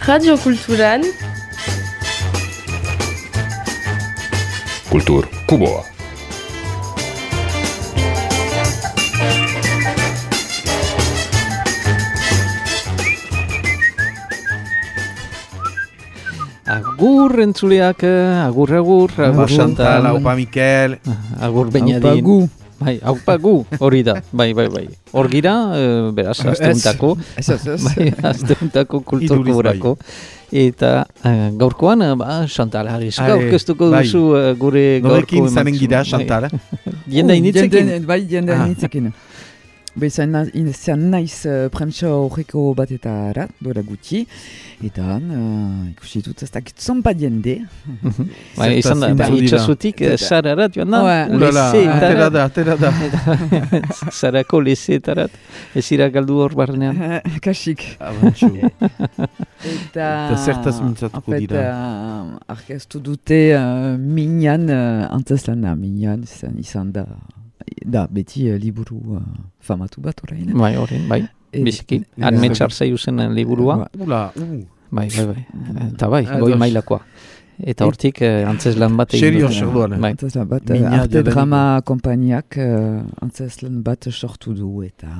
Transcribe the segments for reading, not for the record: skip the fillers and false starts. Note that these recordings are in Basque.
Radio Kulturan Kultur Kuboa. Agur entzuleak, agur, Chantal, aupa Mikel. agur Beñadin. Bai, aupa gu, hori da, bai. Hor gira, beraz, azteuntako, azteuntako kultur kuborako. Eta gaurkoan, Chantal Harris, gaurkeztuko duzu gure gaurko Norekin zaren gira, Chantal? Jenda initzekin? Bai, jenda initzekin. Bezan naiz prentsa horreko batetarat, dola gutxi, eta ikusi dut ez dakit zonpa jende. Izan da, itxasutik sararat joan da, atera da. Sarako lezeetarat, ez ira galdu hor barnean. Kasik. Abantxu. Eta zertaz mintzatuko dira. Arkeztu dute minan, antzazlana minan izan da beti liburu famatu bat orain. Bai, horrein, bai. Biziki, Anmetxar zaiuzen liburua. Bai. Eta bai, goi mailakoa. Eta hortik antzeslan bat egin. Serio, sorduan. Antzeslan bat, Arte Drama Kompainiak antzeslan bat sortu du. Eta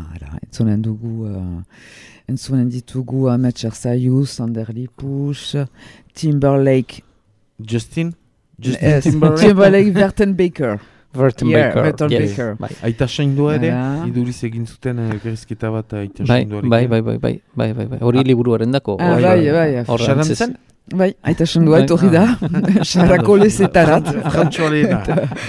entzunen ditugu Anmetxar zaiu, Sander Lipus, Timberlake. Justin Timberlake, Verton Baker. Verton Baker. Aita saindua ere, iduriz egin zuten gerrizketa bat aita sainduarekin. Bai. Hori liburuaren dako. Bai. Sarantzen? Bai, aita saindua etorri da. Sarako lezetarat. Frantxoa lehena.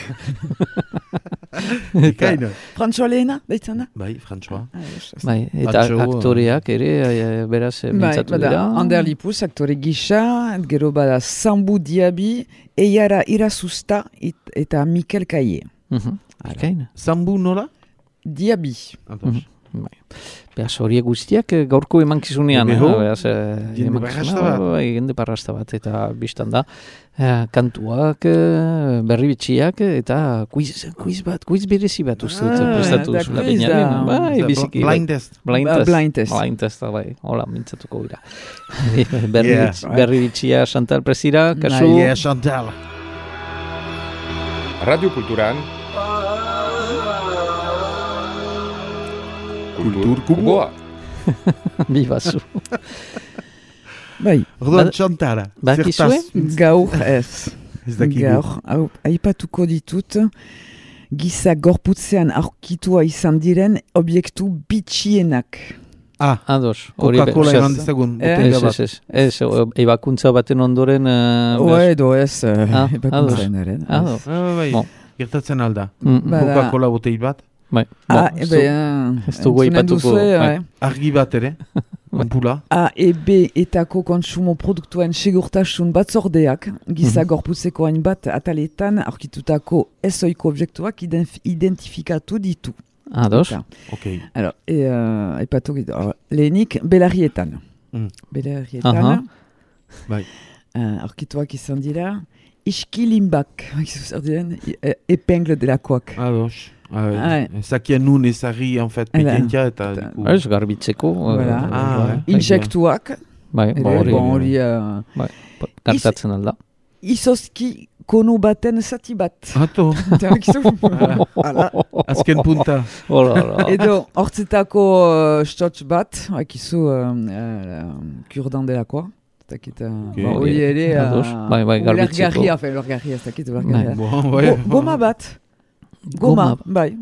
Frantxoa lehena, daitzen da? Bai, Frantxoa. Bai, eta aktoreak ere, beraz, mintzatu dira. Ander Lipus, aktore gisa, gero bada Sambu Diaby, Eiara Irasusta eta Mikel Kaie. Sambu nola? Diaby. Beaz, horiek guztiak gaurko emankizunean. Jende parrasta bat, eta biztan da. Kantuak, berribitsiak, eta quiz berezi bat uste dut prestatu duzula Beñadin. Bai, biziki. Blind test. Bai, hola, mintzatuko gira. Berribitsia Chantal Presira, kasu. Chantal. Radio Kulturan Kultur Kuboa. Bibazu. Bai. Orduan Chantala. Bakizue? Gaur ez. Gaur, aipatuko ditut, giza gorputzean aurkitua izan diren objektu bitxienak. Ados. Coca-Cola eman dezagun. Ez, ebakuntza baten ondoren... Edo ez, ebakuntzaren eren. Bai, gertatzen alda. Coca-Cola botei bat. Bai, ez dugu eipatuko. Argi bat ere, konpula. A e B etako kontsumo produktuen segurtasun batzordeak, giza gorputzeko hainbat ataletan aurkitutako ezoiko objektuak identifikatu ditu. Ados. Ok. Eipatu gitu. Lehenik, belarrietan. Belarrietan. Bai. Aurkituak izan dira, iskilimbak, epengle delakoak. Ados. Zakien nun ezagri, en fait, pekentia eta... Ez, garbitzeko. Insektuak. Bai, hori... Gartatzen alda. Izozki kono baten zati bat. Ato. Azken punta. Edo, hortzetako stotz bat, hakizu kurdan delakoa. Hori ere... Bai, garbitzeko. Lorgarria, ez dakit. Goma bat. Goma, bai.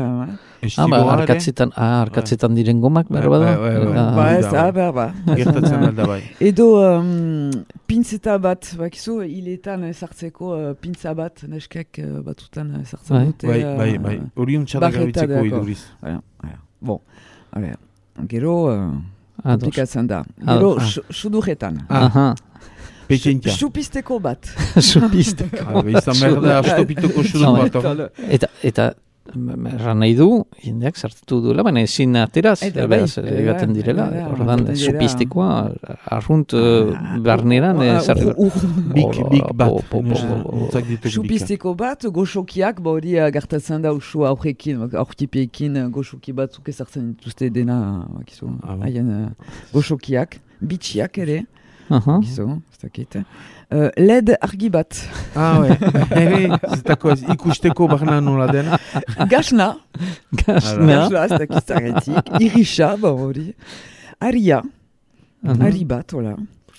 Arkatzetan diren gomak, berba da? Berba. Gertatzen alda bai. Edo pintzeta bat, bakizu, hiletan ezartzeko pintza bat, neskek batutan ezartzen dute. Bai. Hori untxada garbitzeko iduriz. Bon, gero komplikatzen da. Gero sudurretan. Pekentia. Supisteko bat. Supisteko. Izan merda, astopitoko sudur bat. Eta erran nahi du, jendeak sartu duela, baina ezin ateraz, egaten direla. Ordan, supistikoa, arrunt barneran, bik bat. Supisteko bat, goxokiak, hori gartatzen da usu aurrekin, aurkipiekin goxoki batzuk ezartzen dituzte dena, haien goxokiak, bitxiak ere, gizon, ez dakit. LED argi bat. Zetako ikusteko barna nola den. Gasna, ez dakit zagatik. Irisa, hori. Aria, ari bat, hola.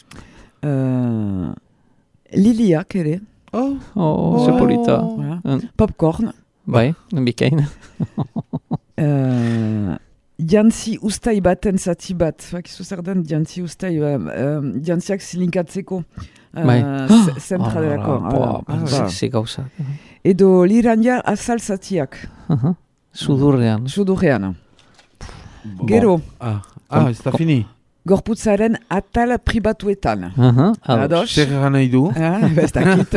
Liliak ere. Zepolita. Popcorn. Bai, bikain. Jantzi ustai baten zati bat. Fakizu zer den jantzi ustai. Jantziak zilinkatzeko. Zentra delako. Ze gauza. Edo lirania azal zatiak. Sudurrean. Gero. Ez da fini. Gorputzaren atal pribatuetan. Ados? Zer nahi du? Ez dakit.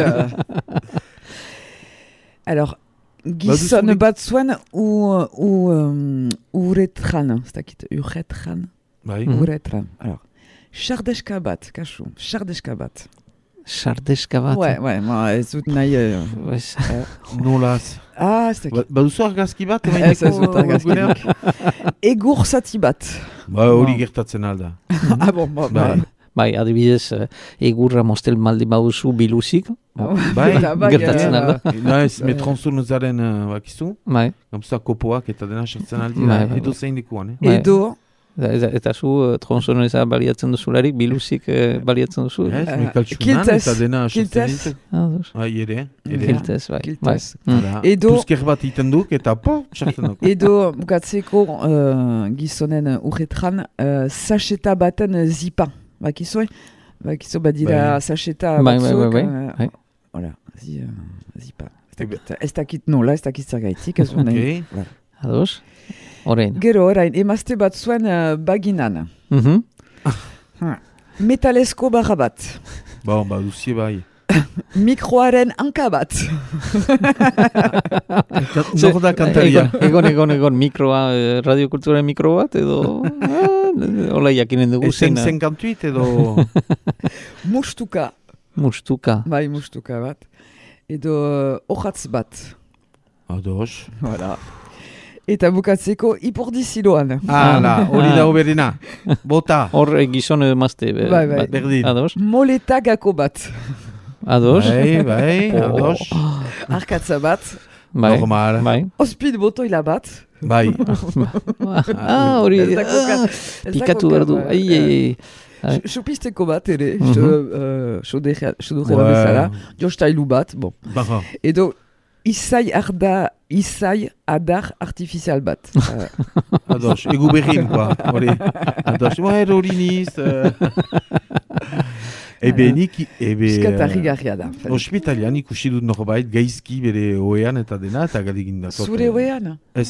Alors, gizon bat zuen uretran. Ez dakit, uretran. Uretran. Alors, sardeska bat, kasu. Sardeska bat. Sardeska bat? Ouais, ez dut nahi... Nolaz. Ez dakit. Baduzu argazki bat? Ez dut argazkiak. Egur zati bat. Hori gertatzen alda. Bai, adibidez, egurra mostel maldi baduzu biluzik. Gertatzen alda. Naiz, metronzunuzaren bakizu. Bai. Gamzuta kopoak eta dena sartzen aldi. Edo zein dikuan. Edo... Eta zu tronzoneza baliatzen duzularik, biluzik baliatzen duzu. Kiltez. Eta dena sartzen ditu. Ere. Kiltez, bai. Edo... Tuzker bat iten duk eta sartzen duk. Edo bukatzeko gizonen urretran sacheta baten zipa. Bakizu badira sacheta batzuk. Bai. Hola, zipa. Ez dakit nola, ez dakit zergaitik. Ados? Orain. Gero, orain, emazte bat zuen baginan. Metalesko barra bat. Baduzie bai. Mikroaren hanka bat. Norda kantaria. Egon, mikroa, radiokulturaren mikro bat, edo... Ola jakinen dugu zeina. Zen kantuit edo... Mustuka. Bai, mustuka bat. Edo ohatz bat. Ados. Voilà. Eta bukatzeko ipordiziloan. Hori da oberena. Bota. Hor gizon emazte. Bai. Berdin. Ados. Moleta gako bat. Ados. Bai, ados. Arkatza bat. Normal. Bai. Ospid botoila bat. Bai. Hori. Pikatu berdu. Xupisteko bat ere. Xodurera bezala. Jostailu bat. Edo... Izai adar artifizial bat. Ados, egu berrin, hori. Ados, hori niz. Piskatarri garria da. Hospitalian ikusi dut norbait gaizki bere oean eta dena, eta galegin da. Zure oean? Ez.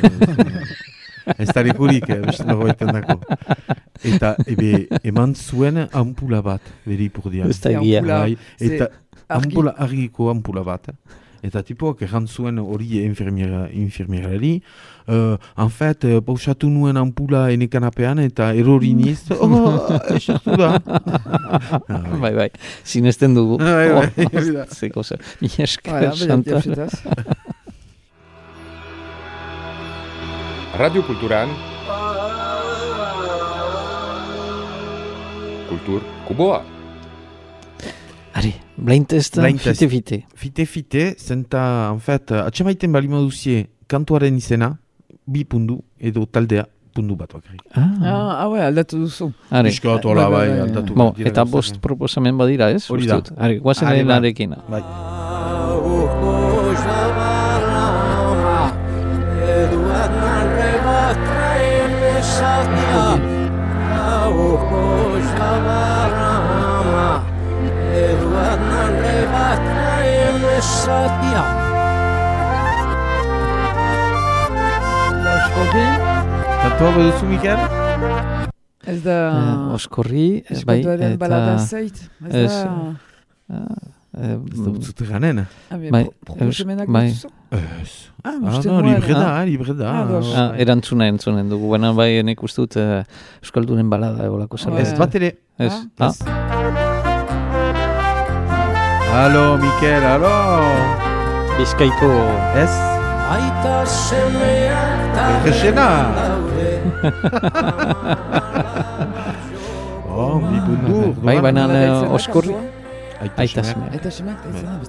Ez da lekurik, beste norbaiten dako. Eta eman zuen ampula bat, bere ipurdian. Ez da egia. Eta argiko ampula bat. Eta tipoak errantzuen hori infirmierari. En fait, pausatu nuen ampula enekanapean eta erori niz. Esartu da. Bai. Sinesten dugu. Bai. Zeko zer. Miesker, Santa. Radio Kulturan Kultur Kuboa. Ari, blind test, fite. Fite, zenta, en fait, atxamaiten bali moduzie kantuaren izena, 2 pundu, edo taldea, pundu bat bakarrik. Aldatu duzu. Iskatu ala, bai, aldatu. Eta bost proposamen badira, ez? Hori da. Ari, guazen helarekin. Bai. Kantua baduzu, Mikel? Ez da... Oskorri, bai, eta... balada zait. Ez da... Ez da utzute ganen. Proposemenak duzu? Ez. Libre da. Erantzunen dugu. Baina bai, nik uste dut Euskaldunen balada egolako zara. Ez bat ere. Ez. Halo, Mikel, halo! Bizkaiko... Ez? Aita semeak Errexena! Bon, bi pundu. Bai, baina oskorri. Aita semeak. Aita semeak,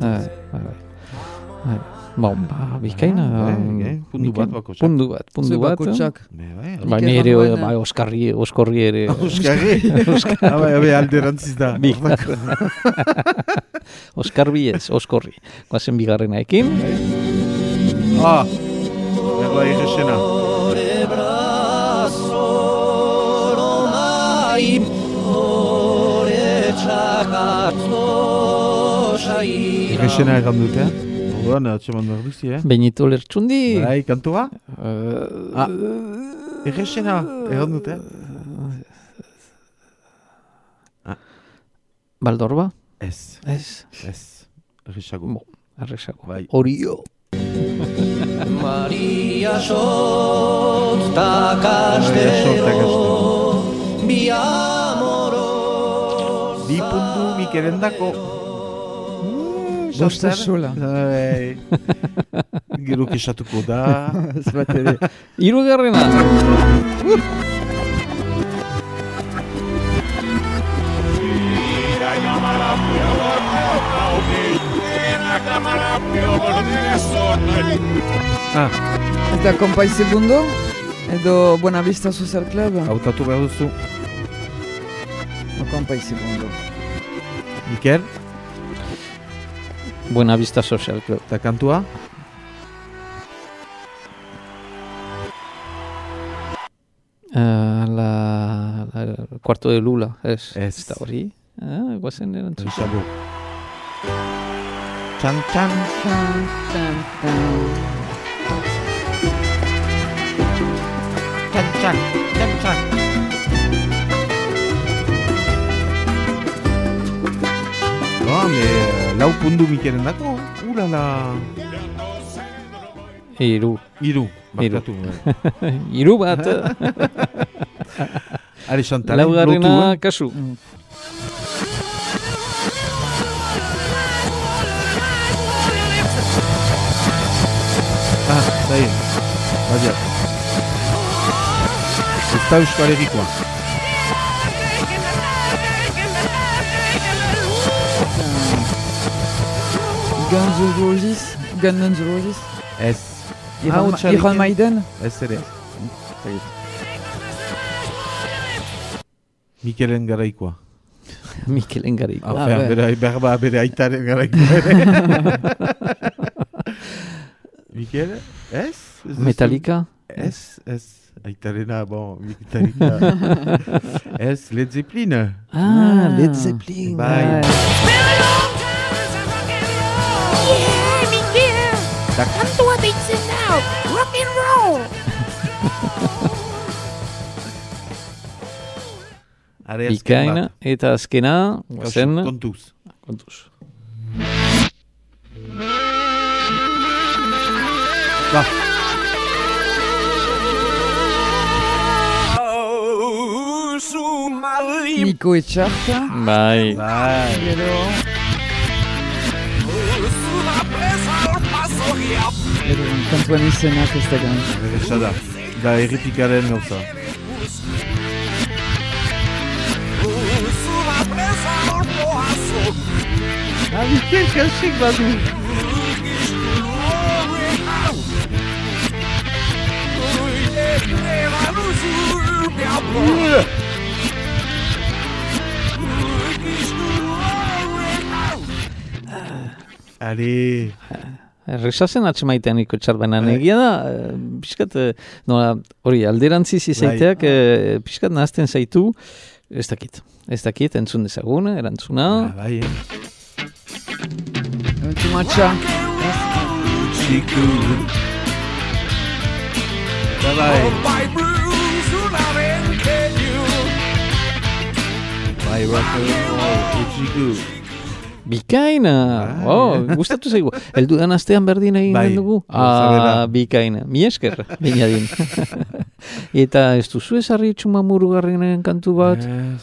Bon, bikaina. Pundu bat bako txak. Pundu bat. Txak. Baina ere, oskorri ere. Oskarri? Habe, alderantziz da. Oskarbi ez, oskorri. Guazen bigarrena ekin. Erla irresena. Irresena egan dute, orduan, atxeman behar duzi, Benito Lertxundi. Bai, kantua? Irresena egan dute. Baldorba? Ez. Erresago. Erresago. Bai. Orio. Maria Sot ta Castelo Bi amoros Bi puntu mikerendako. Bosta sola. Gero kesatuko da. Ez bat ere. Hirugarrena. Ez da Kompai Segundo edo Buenavista Social Club. Hautatu behar duzu. Kompai Segundo. Mikel? Buenavista Social Club. Eta kantua? La Cuarto de Lula, ez. Ez. Eta hori. Guazen erantzun. Erresago. Txan, txan. Txan. Lau pundu mikeren dako, ulala. Hiru. Bakatu. Hiru bat. Are Xantalen, Laugarrena kasu. Zai, badia. Ez da Euskal Herrikoa. Guns N' Roses. Ez. Iron Maiden. Ez ere. Mikelen garaikoa. Mikelen garaikoa. Bere aitaren garaikoa ere. Mikel, ez? Metallica? Ez. Aitarena, Metallica. Ez, Led Zeppelin. Led Zeppelin. Bai. Kantua deitzen nau, rock and roll! Bikaina eta azkena, zen... Kontuz. Ba. Niko Etxarta. Bai. Gero... Kantuan izenak ez da gant. Errexada. Da errepikaren gauza. Mikel, kasik badu. Allez. Resazen atxemaitean Niko Etxarbenan egia da, pixkat, hori alderantziz izaiteak, pixkat nahazten zaitu, ez dakit, entzun dezagun, erantzuna. Bai, Entzumatxa. Txiku. Bai. Bai, txiku. Bikaina! Gustatu zaigu. Eldudan astean berdin egin dugu? Bikaina. Mi esker, bainadin. Eta ez duzu ezarri txumamuru garrinen kantu bat?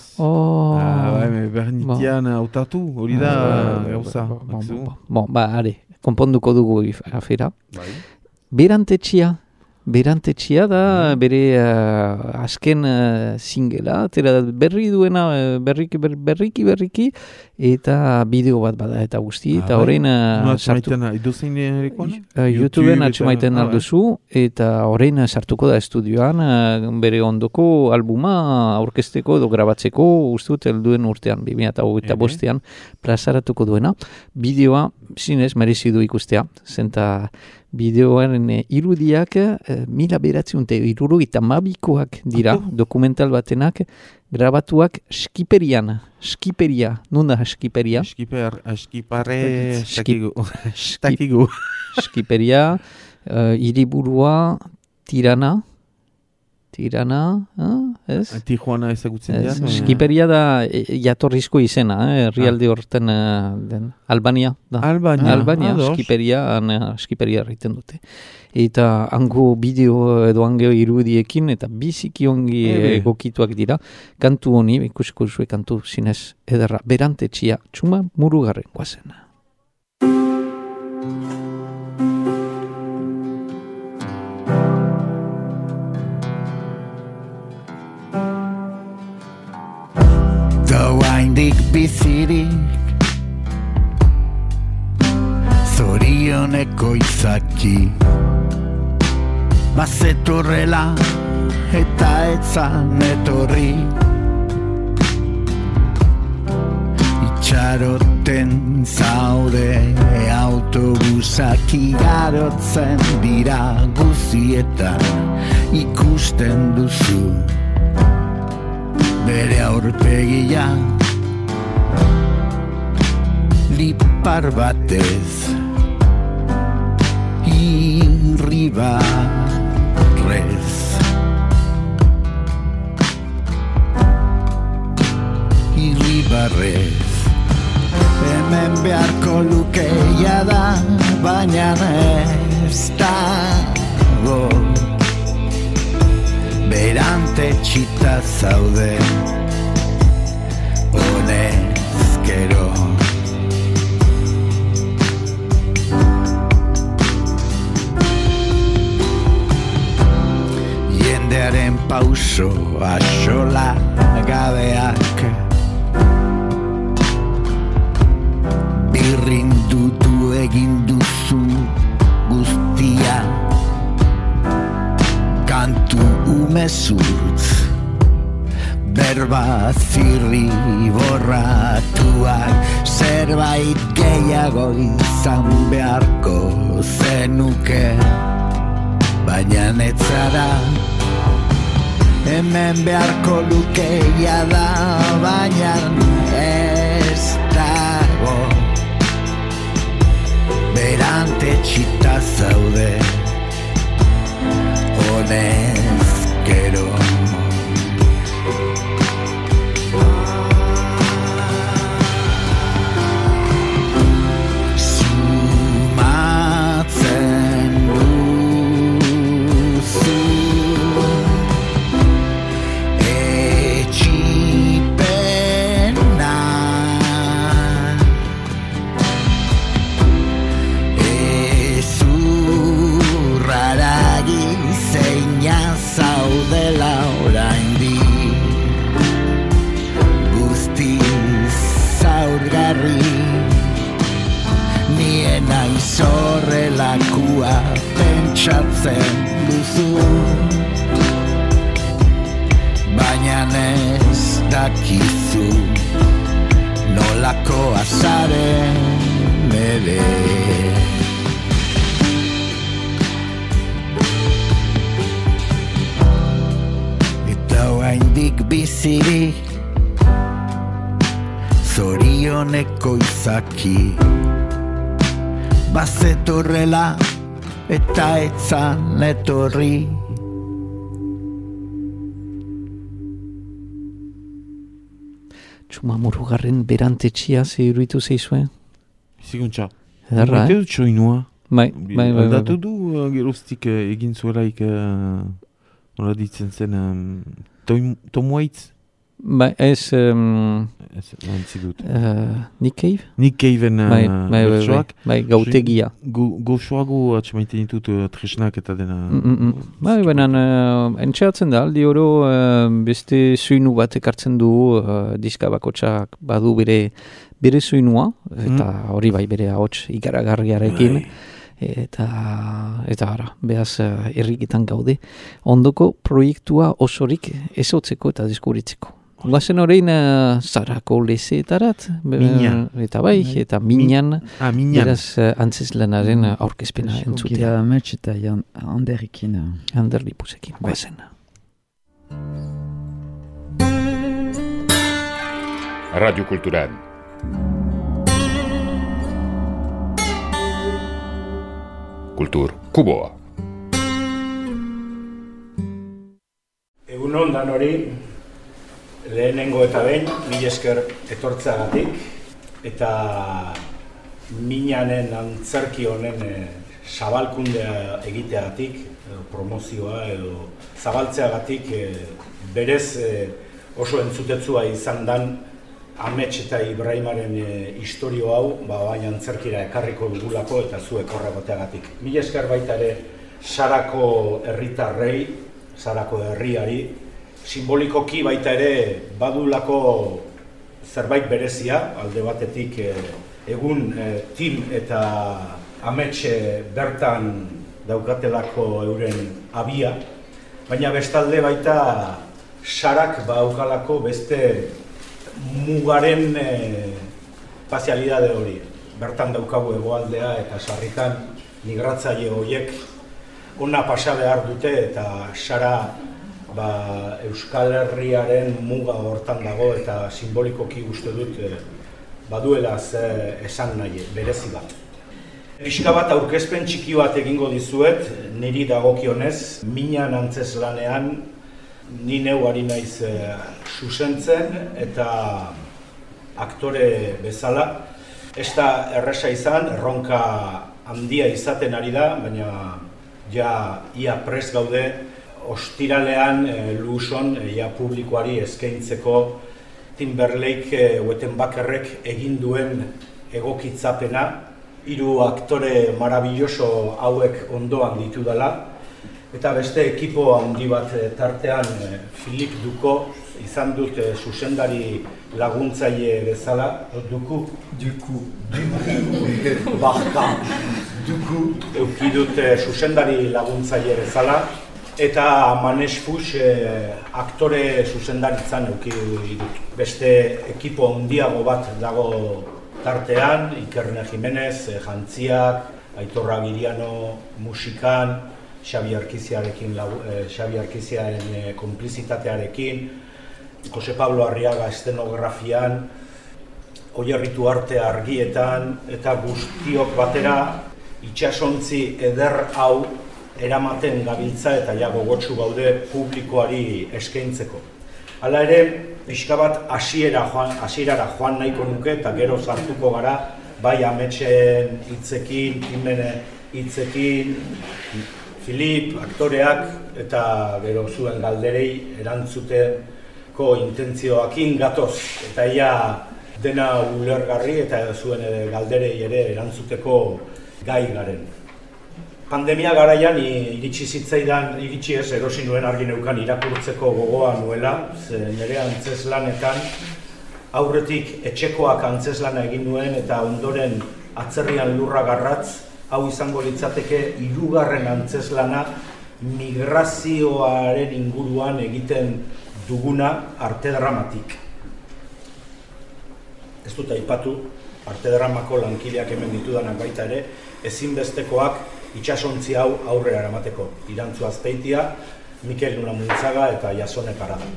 Bernitian autatu, hori da gauza. Are, konponduko dugu afera. Berantetxia, Berantetxia da, bere azken singela, berri duena, berriki, eta bideo bat bada, eta guzti, eta horrein sartu. YouTubeen atxemaiten alduzu, eta horrein sartuko da estudioan, bere ondoko albuma aurkezteko edo grabatzeko, ustut, elduen urtean, 2005 plazaratuko duena. Bideoa, zinez, merezidu ikustea, zenta bideoaren irudiak 1972koak dira, dokumental batenak, grabatuak Skiperian. Skiperia, non da Skiperia? Skiperia, hiriburua Tirana, ez? Tijuana ezagutzen dira. Skiperia da jatorrizko izena, herrialde horten den Albania da. Albania, Skiperia erriten dute. Eta hango bideo edo hango irudiekin eta biziki ongi egokituak dira. Kantu honi, ikusiko zuen kantu zinez ederra. Berantetxia, Txuma Murugarren guazen. Doaindik bizirik zorioneko izaki bazetorrela eta etzan etorri itxaroten zaude autobusak igarotzen dira guzietan ikusten duzu bere aurpegia lipar batez irribarrez hemen beharko lukeia da baina ez dago berantetxita zaude honezkero jendearen pauso axola gabeak birrindutu egin duzu guztia kantu umezurtz berba zirri borratuak zerbait gehiago izan beharko zenuke baina netzara hemen beharko lukeia da baina ez dago berantetxita zaude honezkero sumatzen duzu etxipena ezurraragi zeina zaudela oraindik guztiz zaurgarri niena izorrelakua pentsatzen duzu baina ez dakizu nolako azaren ere eta oraindik bizirik zorioneko izaki bazetorrela eta etzan etorri Txuma Murugarren berantetxia zeiruitu zeizue? Ziguntza. Ederra, Eta dut soinua. Bai. Datu du geroztik egin zuelaik nola ditzen zen Tom Waits? Ez... Nick Cave? Nick Cave-en bertsoak. Gautegia. Goxoago atxemaiten ditut tresnak eta dena... Benen, entxeatzen da, aldi oro beste zuinu bat ekartzen du, diska bakotxak badu bere zuinua, eta hori bai bere ahots ikaragarriarekin. Eta ara, behaz erriketan gaude. Ondoko proiektua osorik ezotzeko eta deskubritzeko. Guazen horrein Zarako lezeetarat, eta bai, eta Minan, beraz antzeslanaren aurkezpena entzutea. Gira amets eta Anderrikin. Anderlipusekin, guazen. Radio Kulturan. Kultur Kuboa. Egun ondan hori, lehenengo eta behin, mila esker etortzeagatik, eta Minanen antzerki honen zabalkundea egiteagatik, promozioa edo zabaltzeagatik berez oso entzutetzua izan dan Amets eta Ibrahimaren historio hau, baina antzerkira ekarriko dugulako eta zuek horregoteagatik. Mila esker baita ere Sarako herritarrei, Sarako herriari, simbolikoki baita ere badulako zerbait berezia, alde batetik egun Tim eta Amets bertan daukatelako euren abia, baina bestalde baita Sarak baukalako beste mugaren pazialidade hori. Bertan daukagu hegoaldea eta sarritan migratzaile horiek ona pasa behar dute eta Sara Euskal Herriaren muga hortan dago eta simbolikoki uste dut baduela esan nahi, berezi bat. Pixka bat aurkezpen txiki bat egingo dizuet, niri dagokionez, Minan antzeslanean ni neu ari naiz zuzentzen eta aktore bezala. Ez da erresa izan, erronka handia izaten ari da, baina ia prest gaude ostiralean Luson publikoari eskaintzeko Timberlake Wettenbakerrek egin duen egokitzapena. 3 aktore marabilloso hauek ondoan ditu dela. Eta beste ekipo handi bat tartean Philip Duko izan dut zuzendari laguntzaile bezala. Duku euki dut zuzendari laguntzaile bezala. Eta Manesh Fuchs aktore zuzendaritzan euki dut. Beste ekipo handiago bat dago tartean, Ikerne Jimenez, Jantziak, Aitor Agiriano musikan, Xabi Arkiziaren konplizitatearekin, Jose Pablo Arriaga estenografian, Oierritu arte argietan, eta guztiok batera itsasontzi eder hau eramaten gabiltza eta gogotsu gaude publikoari eskaintzeko. Hala ere, pixka bat hasierara joan nahiko nuke eta gero sartuko gara, bai Ametsen hitzekin, Timene hitzekin, Filip, aktoreak eta gero zuen galderei erantzuteko intentzioakin gatoz. Eta ia dena ulergarri eta zuen galderei ere erantzuteko gai garen. Pandemia garaian iritsi zitzaidan, erosi nuen argi neukan irakurtzeko gogoa nuela, nire antzeslanetan aurretik etxekoak antzeslana egin nuen eta ondoren atzerrian lurra garratz, hau izango litzateke 3. antzeslana migrazioaren inguruan egiten duguna arte dramatik. Ez dut aipatu, arte dramako lankideak hemen ditudanak baita ere, ezinbestekoak itsasontzi hau aurrera eramateko. Irantzu Azpeitia, Mikel Nunamuntzaga eta Jasone Parada.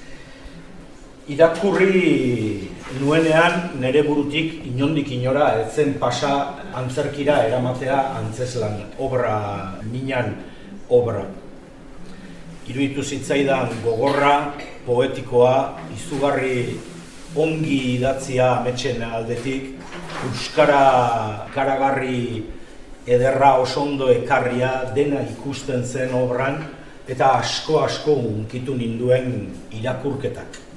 Irakurri nuenean nere burutik inondik inora etzen pasa antzerkira eramatea antzeslan obra, Minan obra. Iruditu zitzaidan gogorra, poetikoa, izugarri ongi idatzia Ametsen aldetik, euskara karagarri ederra oso ondo ekarria dena ikusten zen obran eta asko hunkitu ninduen irakurketak.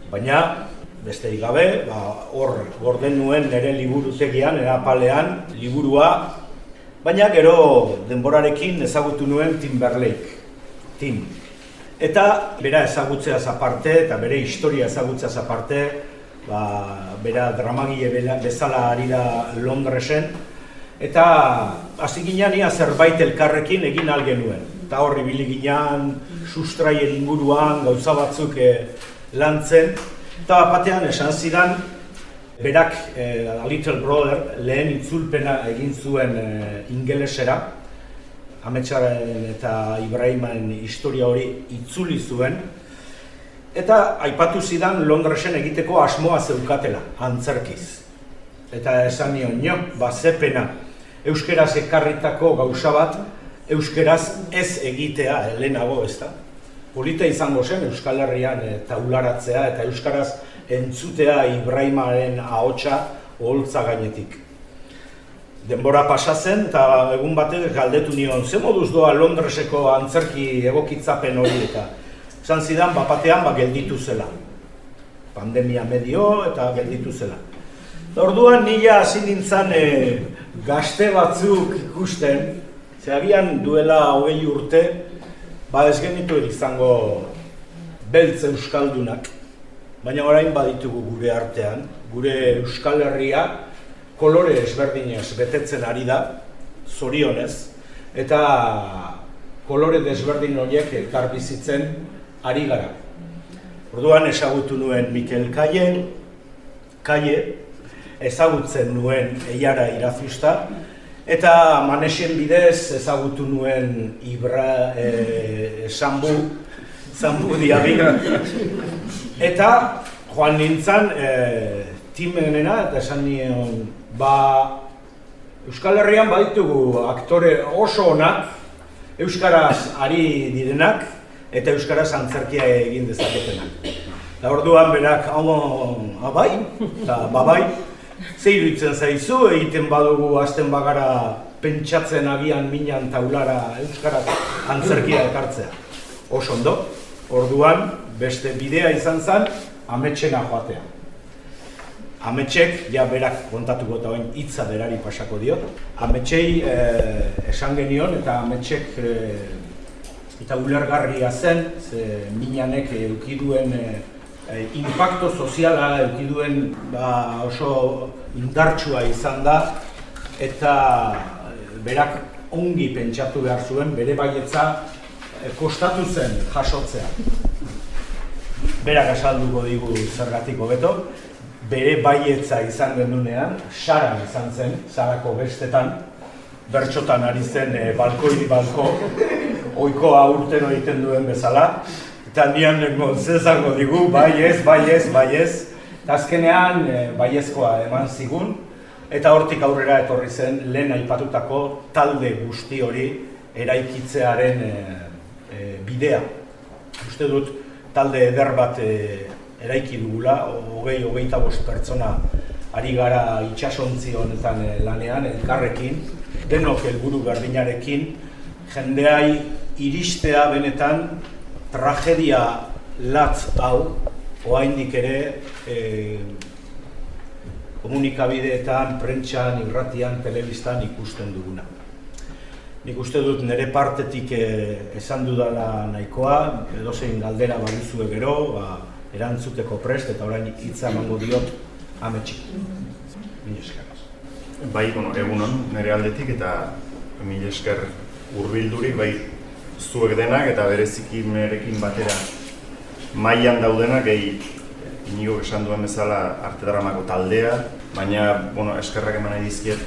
Baina, besterik gabe, hor gorden nuen nire liburutegian, nire apalean, liburua, baina gero denborarekin ezagutu nuen Timberlake. Tim. Eta bera ezagutzeaz aparte, eta bere historia ezagutzeaz aparte, bera dramagile bezala ari da Londresen, eta hasi ginean ia zerbait elkarrekin egin ahal genuen. Eta horri ibili ginean, sustraien inguruan, gauza batzuk lantzen, eta batean esan zidan, berak A Little Brother lehen itzulpena egin zuen ingelesera, Ametsaren eta Ibrahimaren historia hori itzuli zuen, eta aipatu zidan Londresen egiteko asmoa zeukatela, antzerkiz. Eta esan nion, zepena, euskeraz ekarritako gauza bat, euskeraz ez egitea lehenago, ezta? Polita izango zen Euskal Herrian taularatzea eta euskaraz entzutea Ibrahimaren ahotsa oholtza gainetik. Denbora pasa zen eta egun batek galdetu nion, ze moduz doa Londreseko antzerki egokitzapen hori eta esan zidan, batean gelditu zela. Pandemia medio eta gelditu zela. Orduan nila hasi nintzen gazte batzuk ikusten, ze agian duela 20 urte, ez genitu izango beltz euskaldunak, baina orain baditugu gure artean, gure Euskal Herria kolore ezberdinez betetzen ari da, zorionez, eta kolore desberdin horiek elkar bizitzen ari gara. Orduan ezagutu nuen Mikel Kaie, ezagutzen nuen Eiara Irazusta, eta Manesien bidez ezagutu nuen Sambu Diabi. Eta joan nintzen Timenena eta esan nion, Euskal Herrian baditugu aktore oso onak, euskaraz ari direnak, eta euskaraz antzerkia egin dezaketenak. Eta orduan berak, bai, eta bai, ze iruditzen zaizu, egiten badugu azten bagara pentsatzen agian minan taulara euskaraz antzerkia ekartzea. Oso ondo, orduan beste bidea izan zen, Ametsena joatea. Ametsek, berak kontatuko eta oin hitza berari pasako diot. Ametsei esan genion eta Ametsek eta ulergarria zen, ze minanek eukiduen impacto soziala eukiduen oso indartsua izan da, eta berak ongi pentsatu behar zuen, bere baietza kostatu zen jasotzea. Berak asalduko digu zergatik hobeto, bere baietza izan genunean, Saran izan zen, Sarako bestetan, bertxotan ari zen balko, oikoa urtero egiten duen bezala, eta nian zezango digu, baiez, eta azkenean baiezkoa eman zigun, eta hortik aurrera etorri zen lehen aipatutako talde guzti hori eraikitzearen bidea. Uste dut talde eder bat eraiki dugula, 20-25 pertsona ari gara itsasontzi honetan lanean, elkarrekin, denok helburu berdinarekin, jendeai iristea benetan tragedia latz hau, oraindik ere komunikabideetan, prentsan, irratian, telebistan ikusten duguna. Nik uste dut nire partetik esan dudala nahikoa, edozein galdera baduzue gero, erantzuteko prest eta orain hitza emango diot Ametsi. Mila esker. Bai, egunon nire aldetik eta mila esker hurbildurik, bai zuek denak eta bereziki nerekin batera mailan daudenak, Inigo esan duen bezala arte dramako taldea, baina eskerrak eman nahi dizkiet,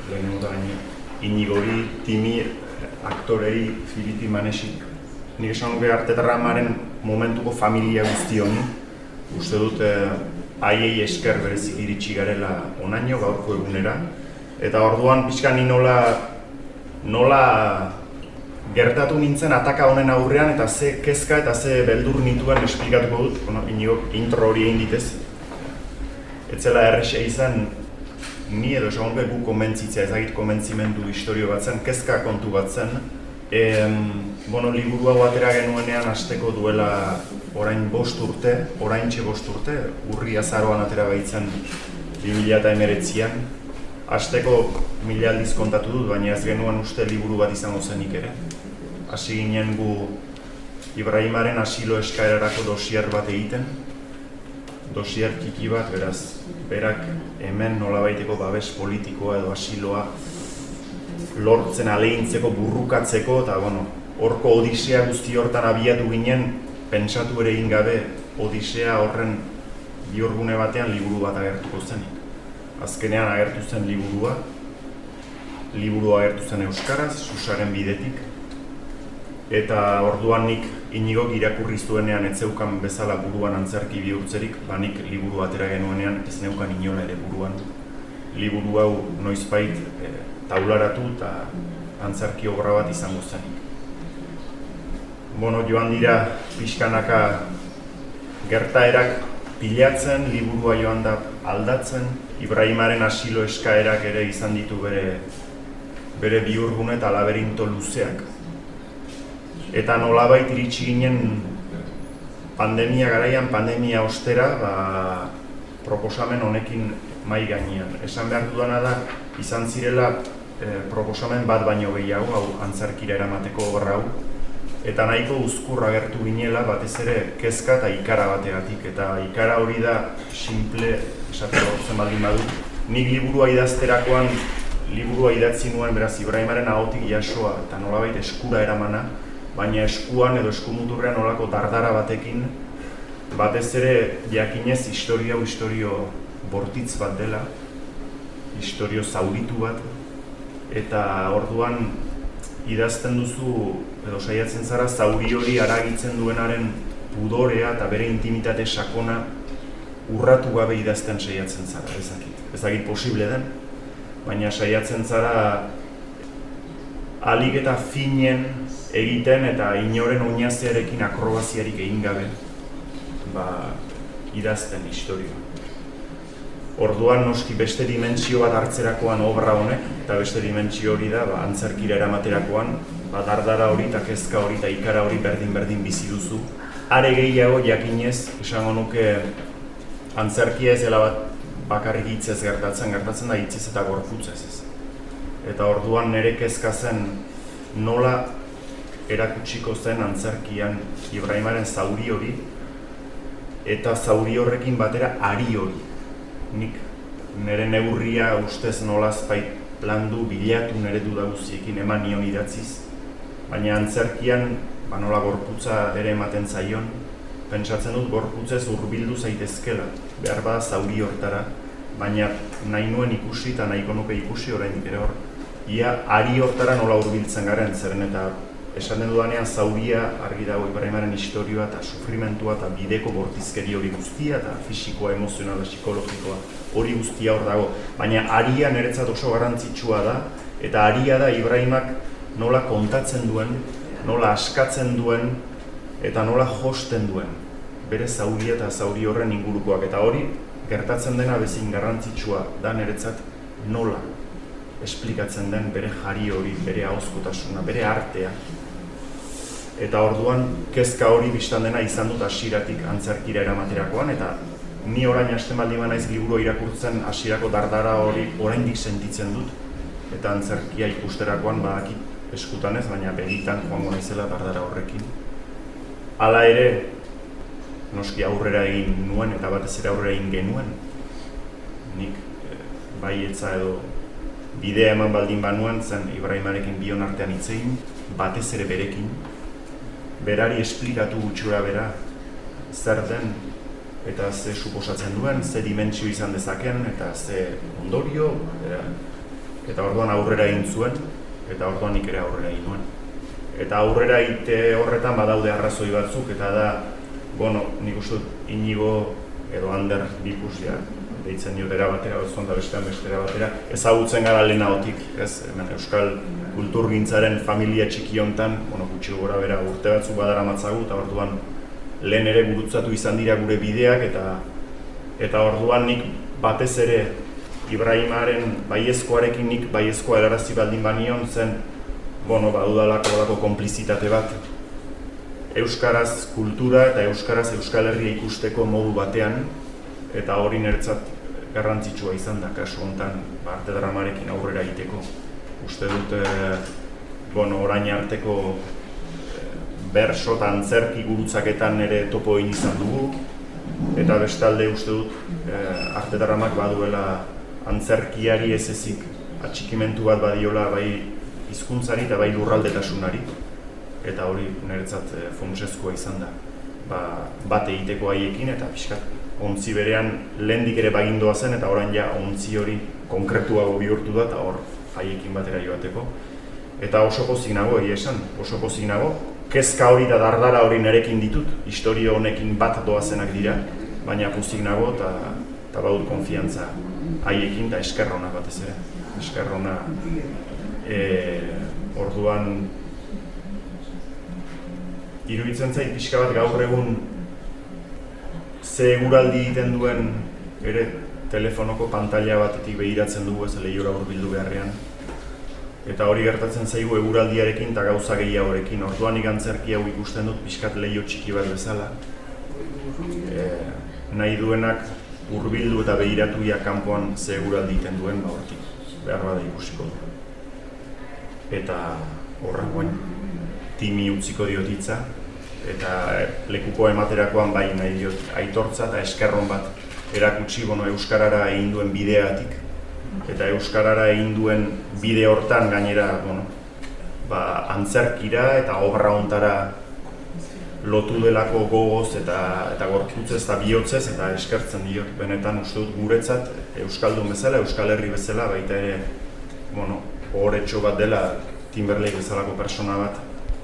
Inigori, Timi, aktorei, Filiti, Manesi. Nik esan nuke arte dramaren momentuko familia guztion, uste dut haiei esker berezik iritsi garela onaino gaurko egunera. Eta orduan pixka ni nola gertatu nintzen ataka honen aurrean eta ze kezka eta ze beldur nituen esplikatuko dut, Inigo intro hori egin ditez. Etzela errexea izan, ni edo esan gu komentzitzea, ezagit komentzimendu historio bat zen, kezka kontu bat zen. Liburu hau atera genuenean hasteko duela orain 5 urte, oraintxe 5 urte, urri azaroan atera baitzen 2019an. Hasteko 1000 aldiz kontatu dut, baina ez genuen uste liburu bat izango zenik ere. Hasi ginen gu Ibrahimaren asilo eskaerarako dosier bat egiten. Dosier txiki bat, beraz, berak hemen nolabaiteko babes politikoa edo asiloa lortzen alegintzeko, burrukatzeko, eta horko odisea guzti hortan abiatu ginen, pentsatu ere egin gabe odisea horren bihurgune batean liburu bat agertuko zenik. Azkenean agertu zen liburua agertu zen euskaraz, Susaren bidetik, eta orduan nik Inigok irakurri zuenean ez zeukan bezala buruan antzerki bihurtzerik, nik liburu atera genuenean ez neukan inola ere buruan. Liburu hau noizbait taularatu eta antzerki obra bat izango zenik. Joan dira pixkanaka gertaerak pilatzen, liburua joan da aldatzen, Ibrahimaren asilo eskaerak ere izan ditu bere bihurgune eta laberinto luzeak. Eta nolabait iritsi ginen pandemia garaian, pandemia ostera, proposamen honekin mai gainean. Esan behar dudana da, izan zirela proposamen bat baino gehiago, hau antzerkira eramateko obra hau, eta nahiko uzkurra agertu ginela batez ere kezka eta ikara bategatik. Eta ikara hori da simple, esateko zen baldin badu. Nik liburua idazterakoan, liburua idatzi nuen, beraz Ibrahimaren ahotik jasoa eta nolabait eskura eramana, baina eskuan edo eskumuturrean olako dardara batekin, batez ere jakinez historio bortitz bat dela, historio zauritu bat, eta orduan idazten duzu, edo saiatzen zara, zauri hori haragitzen duenaren pudorea eta bere intimitate sakona urratu gabe idazten saiatzen zara, ezagit posible den, baina saiatzen zara alik eta finen egiten eta inoren oinazearekin akrobaziarik egin gabe idazten historioa. Orduan noski beste dimentsio bat hartzerakoan obra honek, eta beste dimentsio hori da antzerkira eramaterakoan, dardara hori eta kezka hori eta ikara hori berdin bizi duzu. Are gehiago jakinez, esango nuke antzerkia ez dela bat bakarrik hitzez gertatzen da hitzez eta gorputzez ez. Eta orduan nire kezka zen nola erakutsiko zen antzerkian Ibrahimaren zauri hori eta zauri horrekin batera ari hori. Nik nire neurria ustez nolazpait plandu, bilatu nire duda guztiekin eman nion idatziz, baina antzerkian nola gorputza ere ematen zaion, pentsatzen dut gorputzez hurbildu zaitezkela, behar bada zauri hortara, baina nahi nuen ikusi eta nahiko nuke ikusi oraindik ere hor, ia ari hortara nola hurbiltzen garen, zeren eta esaten dudanean zauria argi dago Ibrahimaren historioa eta sufrimentua eta bideko bortizkeri hori guztia eta fisikoa, emozionala, psikologikoa hori guztia hor dago. Baina aria niretzat oso garrantzitsua da eta aria da Ibrahimak nola kontatzen duen, nola askatzen duen eta nola josten duen bere zauria eta zauri horren ingurukoak. Eta hori gertatzen dena bezin garrantzitsua da niretzat nola esplikatzen den bere jari hori, bere ahozkotasuna, bere artea. Eta orduan kezka hori bistan dena izan dut hasieratik antzerkira eramaterakoan, eta ni orain hasten baldin banaiz liburua irakurtzen hasierako dardara hori oraindik sentitzen dut, eta antzerkia ikusterakoan badakit eskutan ez, baina begitan joango naizela dardara horrekin. Hala ere, noski aurrera egin nuen eta batez ere aurrera egin genuen. Nik baietza edo bidea eman baldin banuan zen Ibrahimarekin bion artean hitz egin, batez ere berekin, berari esplikatu gutxura bera zer den eta ze suposatzen duen, ze dimentsio izan dezaken eta ze ondorio, eta orduan aurrera egin zuen, eta orduan nik ere aurrera egin nuen. Eta aurrera egite horretan badaude arrazoi batzuk, eta da, nik uste Inigo edo Ander Bikusia, deitzen diot erabatera, eta bestean bestera batera, ezagutzen gara lehenagotik, ez? Hemen Euskal kulturgintzaren familia txiki hontan, gutxi gora bera urte batzuk badara matzagu, eta orduan lehen ere gurutzatu izan dira gure bideak, eta orduan nik batez ere Ibrahimaren baiezkoarekin nik baiezkoa helarazi baldin banion zen, badudalako konplizitate bat. euskaraz kultura eta euskaraz Euskal Herria ikusteko modu batean, eta hori niretzat garrantzitsua izan da, kasu honetan arte dramarekin aurrera egiteko. Uste dut, orain arteko berso eta antzerki gurutzaketan ere topo egin izan dugu, eta bestalde uste dut arte dramak baduela antzerkiari ez ezik atxikimentu bat badiola bai hizkuntzari eta bai lurraldetasunari, eta hori niretzat funtsezkoa izan da. Bat egiteko haiekin eta pixkat ontzi berean lehendik ere bagindoa zen eta orain ja ontzi hori konkretuago bihurtu da eta hor haiekin batera joateko. Eta oso pozik nago, esan, oso pozik nago. Kezka hori eta dardara hori nerekin ditut, historia honekin bat doazenak dira, baina pozik nago eta badut konfiantza haiekin eta eskerrona batez ere. Eskerrona orduan iruditzen zait pixka bat gaur egun ze eguraldi egiten duen ere telefonoko pantalla batetik behiratzen dugu ez lehiora hurbildu beharrean. Eta hori gertatzen zaigu eguraldiarekin eta gauza gehiagorekin. Orduan antzerki hau ikusten dut pixkat leiho txiki bat bezala. Nahi duenak hurbildu eta behiratuia kanpoan ze eguraldi egiten duen hortik behar bada ikusiko du. Eta horrekoen timi utziko diotitza eta lekuko ematerakoan bai nahi diot aitortza eta eskerron bat erakutsi euskarara egin duen bideatik eta euskarara egin duen bide hortan gainera antzerkira eta obra hontara lotu delako gogoz eta gorputzez eta bihotzez eta eskertzen diot benetan uste dut guretzat euskaldun bezala, Euskal Herri bezala baita ere ohoretxo bat dela Timberlake bezalako persona bat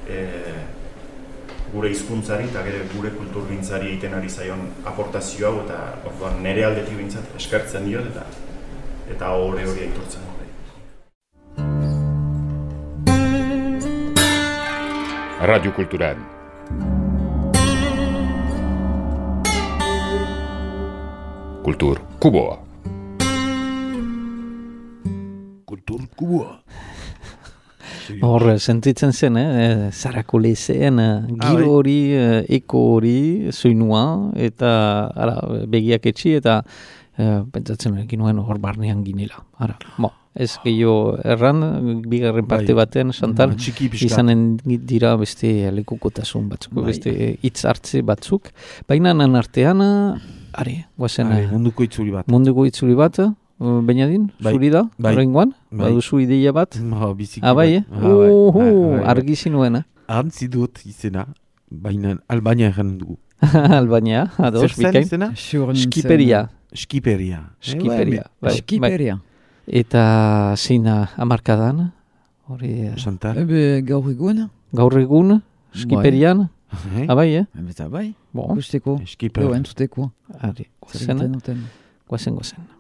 gure hizkuntzari eta gure kulturgintzari egiten ari zaion aportazio hau eta orduan nire aldetik bintzat eskertzen diot eta hori aitortzen dut. Radio Cultural. Kultur Kuboa. Kultur Kuboa. Hor, sentitzen zen, zarako lezen, giro hori, eko hori, soinua, eta begiak etxi, eta pentsatzen ginuen hor barnean ginela. Ez gehiago erran, bigarren parte batean, Chantal, izanen dira beste lekukotasun batzuk, beste hitz hartze batzuk. Baina nan artean, guazen... Munduko itzuli bat. Munduko itzuli bat, Benadin, zuri da, horrengoan? Baduzu ideia bat? Biziki bat. Argi zinuen. Antzi dut izena, baina Albania egin dugu. Albania, ados, bikain. Zer zen izena? Skiperia. Skiperia. Eta zeina hamarkadan? Chantal? Gaur egun. Gaur egun, Skiperian? Abai, Eta bai, guzteko. Skiper. Entzuteko. Guazen.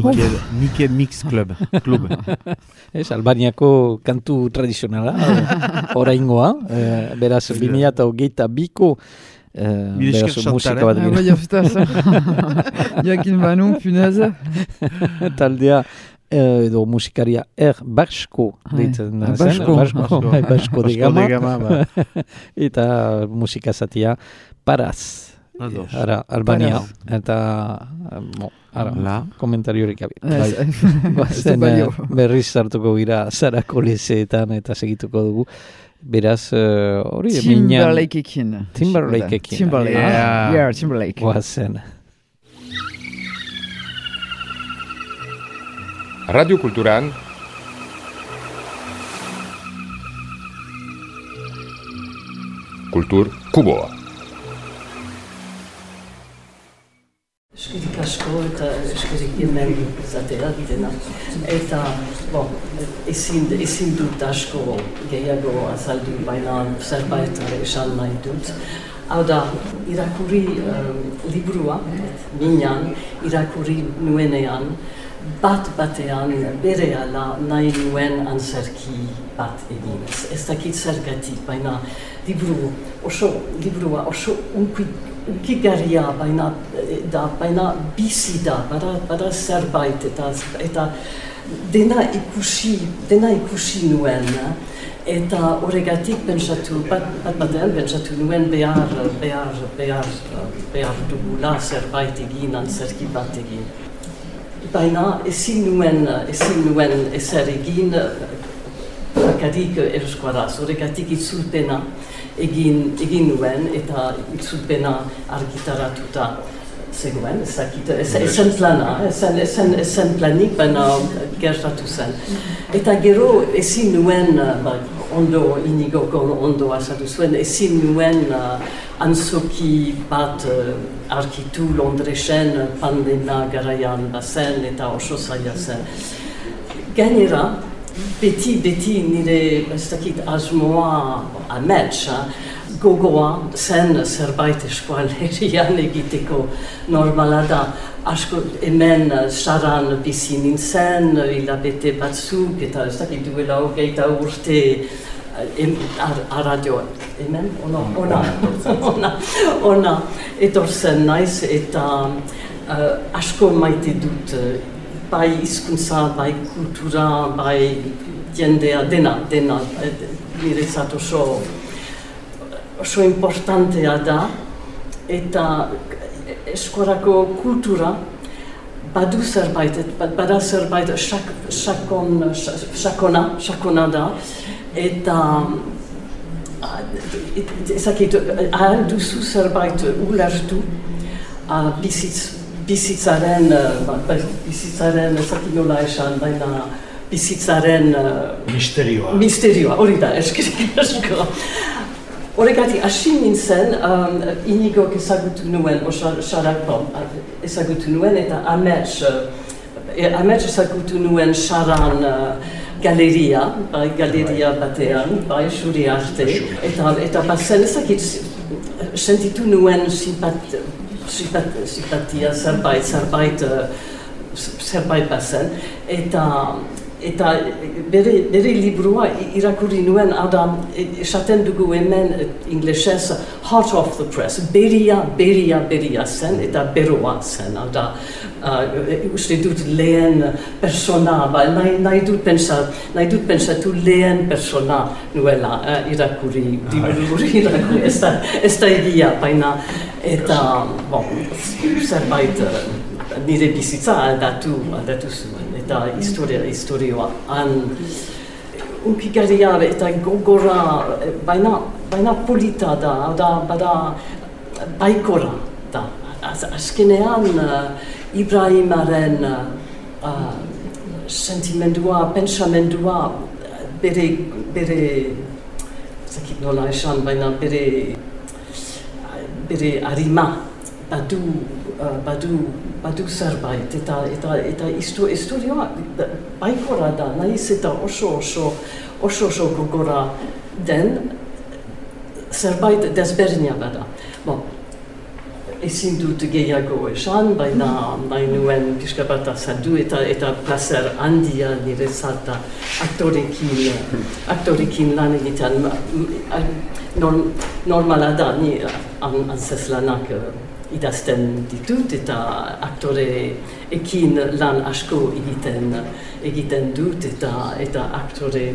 Mikel Mix Club. Albaniako kantu tradizionala, oraingoa, beraz 2022ko beraz musika bat Jakin banu, punaze. Taldea edo musikaria Basko deitzen da zen. Basko de Gama. Eta musika zatia Paraz. Ara, Albania. Eta komentariorik gabe. Berriz sartuko gira Zarako lezeetan eta segituko dugu. Beraz, hori Timberlakeekin. Timberlakeekin. Timberlake. Guazen. Radio Kulturan Kultur Kuboa. Eskerik asko eta eskerik hemen zatea dena. Eta, ezin dut asko gehiago azaldu, baina zerbait esan nahi dut. Hau da, irakurri liburua, minan, irakurri nuenean, batean berehala nahi nuen antzerki bat egin. Ez dakit zergatik, baina liburua oso unkigarria, baina bizi da, bada zerbait eta dena ikusi nuen. Eta horregatik batean pentsatu nuen behar dugula zerbait egin, antzerki bat egin. Baina ezin nuen ezer egin bakarik eroskuaraz, horregatik itzulpena egin nuen eta itzulpena argitaratuta zegoen, ezen plana, ezen planik, baina gertatu zen. Eta gero ezin nuen, Inigoko ondo azaldu zuen, ezin nuen antzoki bat arkitu Londresen pandemia garaian bazen eta oso zaila zen. Gainera, beti nire asmoa amets, gogoa zen zerbait eskualerian egiteko normala da. Asko hemen saran bizi nintzen, hilabete batzuk, eta ez dakit duela hogeita urte radio. Hemen? Ona etortzen naiz eta asko maite dut. Bai hizkuntza, bai kultura, bai jendea, dena. Niretzat oso importantea da. Eta eskuarako kultura bada zerbait sakona da, eta ahal duzu zerbait ulertu bizitzaren ezakit nola esan, baina bizitzaren misterioa, hori da, eskerik asko. Horregatik, hasi nintzen, Inigok ezagutu nuen, ezagutu nuen, eta amets ezagutu nuen saran galeria batean, bai, Xuri arte, eta bazen ezakit, sentitu nuen simpatia zerbait bazen, eta bere liburua irakurri nuen, esaten dugu hemen inglesez hot off the press, beria zen eta beroa zen. Uste dut lehen persona, nahi dut pentsatu lehen persona nuela irakurri, ez da egia, baina eta zerbait nire bizitza aldatu zuen. Eta historioa, unkigarria eta gogora, baina polita da, bada baikora da. Azkenean Ibrahimaren sentimendua, pentsamendua, bere, zakit nola esan, baina bere harima badu zerbait, eta historioa baikora da, nahiz eta oso gogora den, zerbait desberdina bada. ezin dut gehiago esan, baina nahi nuen pixka bat azaldu eta plazer handia niretzat aktorekin lan egiten. Normala da, ni antzezlanak idazten ditut eta aktoreekin lan asko egiten dut eta aktore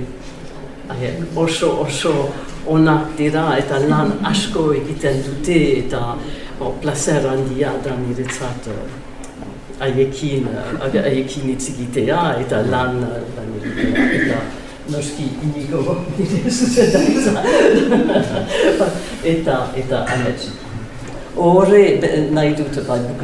oso onak dira eta lan asko egiten dute eta plazer handia da niretzat haiekin hitz egitea eta lan egitea eta noski Inigo nire zuzendaritza eta amets. Horre nahi dut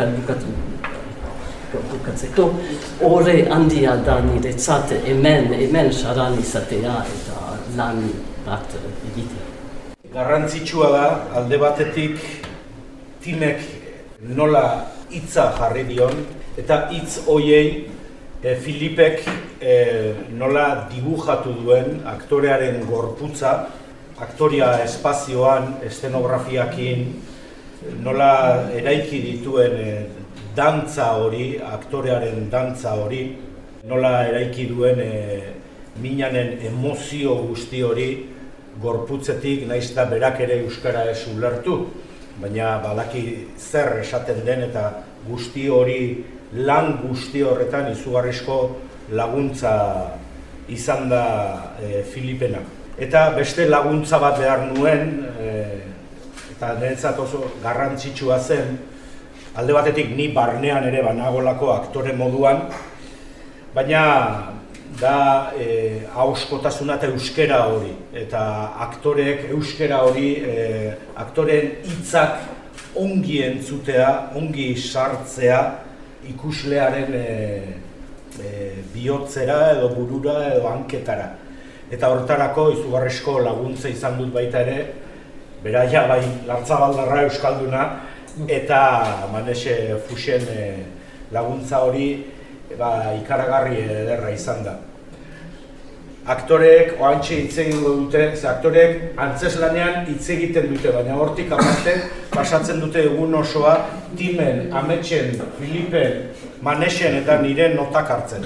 bukatzeko, horre handia da niretzat hemen saran izatea eta lan bat egitea. Garrantzitsua da, alde batetik Timek nola hitza jarri dion, eta hitz hoiei Filipek nola dibujatu duen aktorearen gorputza, aktoria espazioan, eszenografiakin, nola eraiki dituen dantza hori, aktorearen dantza hori, nola eraiki duen minanen emozio guzti hori gorputzetik, nahiz eta berak ere euskara ez ulertu, baina badaki zer esaten den eta guzti hori, lan guzti horretan izugarrizko laguntza izan da Filipena. Eta beste laguntza bat behar nuen, eta niretzat oso garrantzitsua zen, alde batetik ni barnean ere banagolako aktore moduan, baina da ahoskotasuna eta euskera hori, eta aktoreek euskera hori, aktoreen hitzak ongi entzutea, ongi sartzea ikuslearen bihotzera edo burura edo hanketara. Eta horretarako izugarrizko laguntza izan dut baita ere, beraia bai Lartzabaldarra euskalduna, eta Manese Fuxen laguntza hori ikaragarri ederra izan da. Aktoreek oantxe hitz egingo dute, aktoreek antzeslanean hitz egiten dute, baina hortik aparte pasatzen dute egun osoa Timen, Ametxen, Filipen, Manesen eta nire notak hartzen.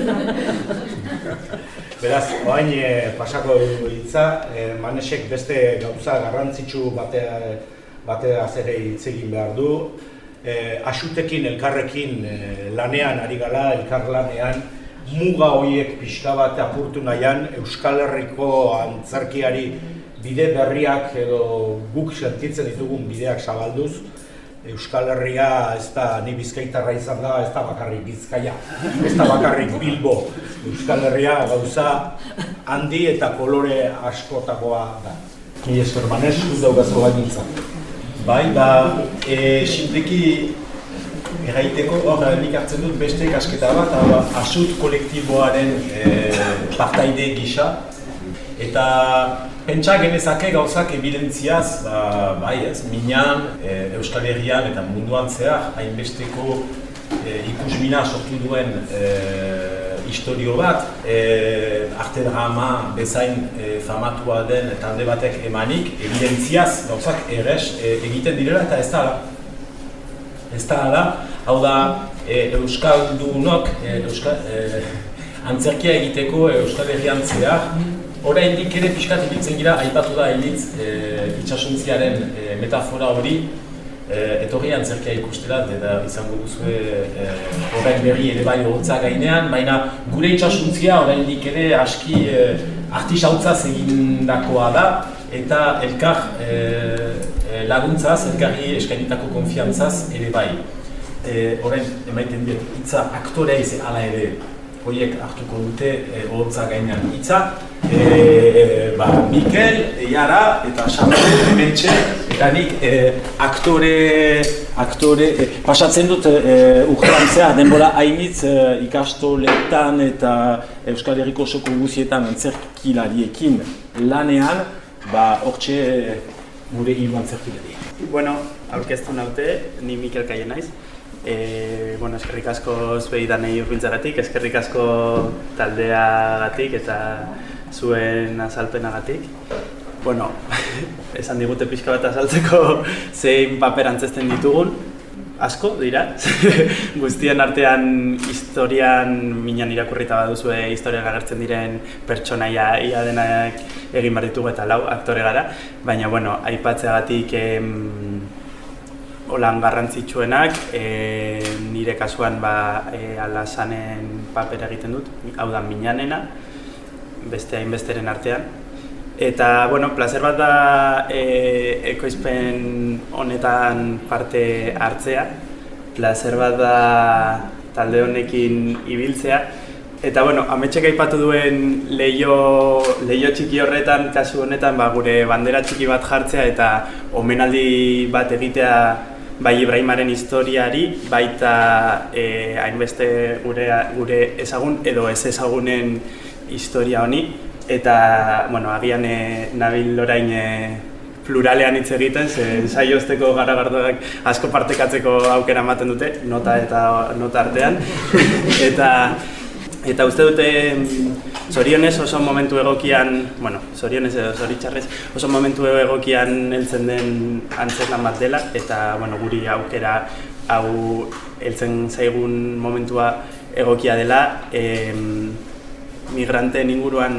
Beraz, oain pasako hitza, Manesek beste gauza garrantzitsu bateaz ere hitz egin behar du. Axutekin, elkarrekin lanean ari gala, elkarlanean, muga horiek pixka bat apurtu nahian, Euskal Herriko antzerkiari bide berriak edo guk sentitzen ditugun bideak zabalduz. Euskal Herria ez da ni bizkaitarra izan da, ez da bakarrik Bizkaia, ez da bakarrik Bilbo. Euskal Herria gauza handi eta kolore askotakoa da. Ni esker Manes, zuz daugazu gainitza. Bai, sinpleki erraiteko hor nik hartzen dut beste ikasketa bat, asut kolektiboaren partaide gisa. Eta pentsa genezake gauzak evidentziaz, bai ez, minan, Euskal Herrian eta munduan zehar, hainbesteko ikusmina sortu duen historio bat, arte drama bezain famatua den talde batek emanik, evidentziaz gauzak errez egiten direla eta ez da hala. Ez da hala, hau da Euskaldunok antzerkia egiteko Euskal Herrian zehar, oraindik ere pixkat ibiltzen gira, aipatu da hilitz itxasuntziaren metafora hori, etorri antzerkia ikustela, eta izango duzue horren berri ere bai horretza gainean, baina gure itxasuntzia oraindik ere aski artisautzaz egindakoa da, eta elkar laguntzaz, elkarri eskainitako konfiantzaz ere bai. Horren emaiten dut hitza aktorea ize ala ere horiek hartuko dute horretza gainean hitza. Mikel, Iara eta Xamu, Hementxe, eta nik aktore pasatzen dut urtelantzea denbora hainitz ikastoletan eta Euskal Herriko osoko guzietan antzerkilariekin lanean, hortxe gure hiru antzerkilari. Bueno, aurkeztu naute, ni Mikel Kaien naiz. Eskerrik asko zuei danei hurbiltzagatik, eskerrik asko taldeagatik eta zuen azalpenagatik. bueno, esan digute pixka bat azaltzeko zein paper antzesten ditugun, asko dira, guztien artean historian minan irakurrita baduzue historian agertzen diren pertsonaia ia denak egin behar ditugu eta 4 aktore gara, baina bueno, aipatzeagatik holan garrantzitsuenak, nire kasuan Alasanen paper egiten dut, hau da Minanena, beste hainbesteren artean. Eta, bueno, plazer bat da ekoizpen honetan parte hartzea, plazer bat da talde honekin ibiltzea, eta, bueno, ametsek aipatu duen leio txiki horretan, kasu honetan, gure bandera txiki bat jartzea eta omenaldi bat egitea bai Ibrahimaren historiari, baita hainbeste gure ezagun edo ez ezagunen historia honi. Eta, bueno, agian nabil orain pluralean hitz egiten, saiozteko garagardoak asko partekatzeko aukera ematen dute, nota artean. Eta uste dute, zorionez oso momentu egokian, bueno, zorionez edo zoritxarrez, oso momentu egokian heltzen den antzeslan bat dela, eta, bueno, guri aukera hau heltzen zaigun momentua egokia dela, migranteen inguruan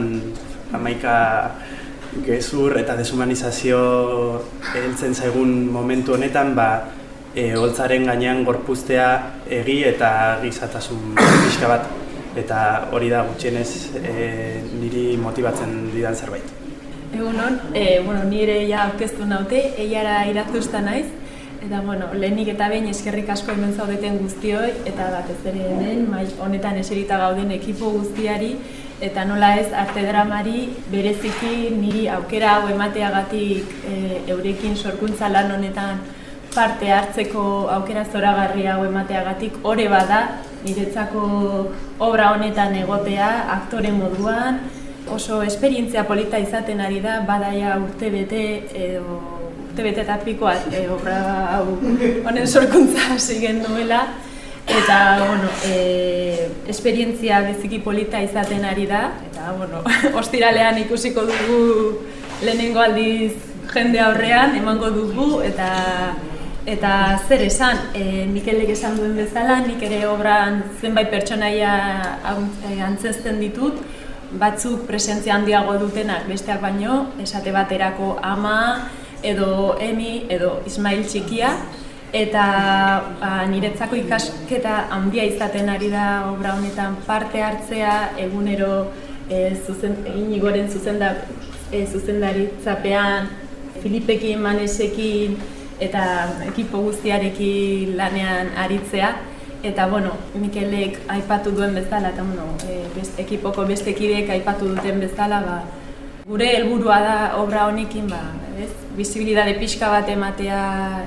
11 gezur eta deshumanizazio heltzen zaigun momentu honetan, holtzaren gainean gorpuztea egi eta gizatasun pixka bat. Eta hori da gutxienez niri motibatzen didan zerbait. Egunon, nire aurkeztu naute, eiara iraztusta naiz. Eta, lehenik eta behin eskerrik asko hemen zaudeten guztioi, eta batez ere hemen, honetan eserita gauden ekipo guztiari, eta nola ez arte dramari bereziki niri aukera hau emateagatik eurekin sorkuntza lan honetan parte hartzeko aukera zoragarri hau emateagatik ore bada niretzako obra honetan egotea, aktore moduan, oso esperientzia polita izaten ari da, badaia urtebete eta pikoa obra hau honen sorkuntza hasi genuela, eta esperientzia biziki polita izaten ari da, eta ostiralean ikusiko dugu lehenengo aldiz jende aurrean, emango dugu, eta zer esan, Mikelek esan duen bezala, nik ere obran zenbait pertsonaia antzezten ditut, batzuk presentzia handiago dutenak besteak baino, esate baterako Ama, edo Emi, edo Ismail txikia, eta niretzako ikasketa handia izaten ari da obra honetan parte hartzea, egunero Inigoren zuzendaritzapean, Filipekin, Manesekin, eta ekipo guztiarekin lanean aritzea. Eta, Mikelek aipatu duen bezala, eta ekipoko beste kideek aipatu duten bezala, gure helburua da obra honekin, bizibilidade pixka bat ematea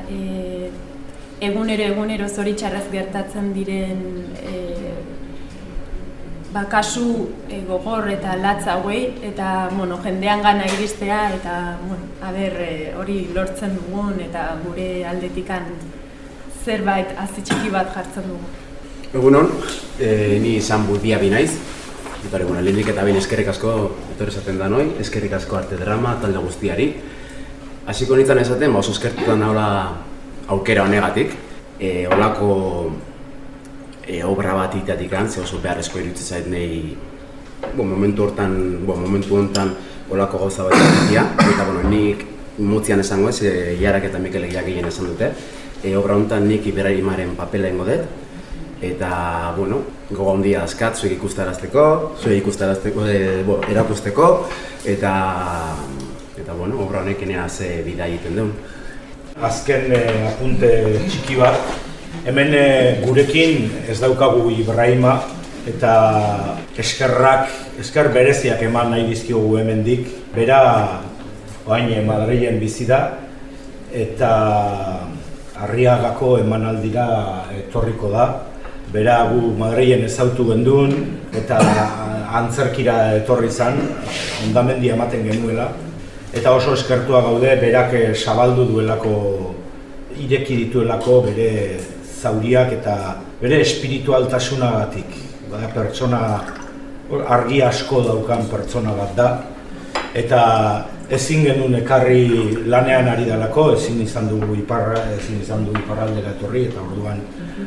egunero zoritxarrez gertatzen diren kasu gogor eta latz hauei, eta jendean gana iristea, eta hori lortzen dugun, eta gure aldetikan zerbait hazi txiki bat jartzen dugu. Egunon, ni izan Diabi naiz. Lehenik eta behin eskerrik asko etorri esaten da noi, eskerrik asko arte drama, talde guztiari. Hasiko nintzen esaten, oso eskertutan nahola aukera honegatik. Olako obra bat iteatik ze oso beharrezko iruditzen zait nahi momentu honetan olako gauza bat egitea. Eta nik motzian esango ez, Iarak eta Mikelek gehien esan dute. Obra honetan nik Ibrahimaren papela ingo dut. Eta, gogo handia askat, zuek ikustarazteko, erakusteko, eta obra honekin ze bida egiten duen. Azken apunte txiki bat, hemen gurekin ez daukagu Ibrahima, eta esker bereziak eman nahi dizkiogu hemendik. Bera, oain Madrilen bizi da, eta Arriagako emanaldira etorriko da. Bera gu Madrilen ezautu genduen eta antzerkira etorri zan, hondamendi ematen genuela. Eta oso eskertua gaude berak zabaldu duelako, ireki dituelako bere zauriak eta bere espiritualtasunagatik. Pertsona argi asko daukan pertsona bat da. eta ezin genuen ekarri lanean ari dalako, ezin izan dugu iparraldera etorri, eta orduan,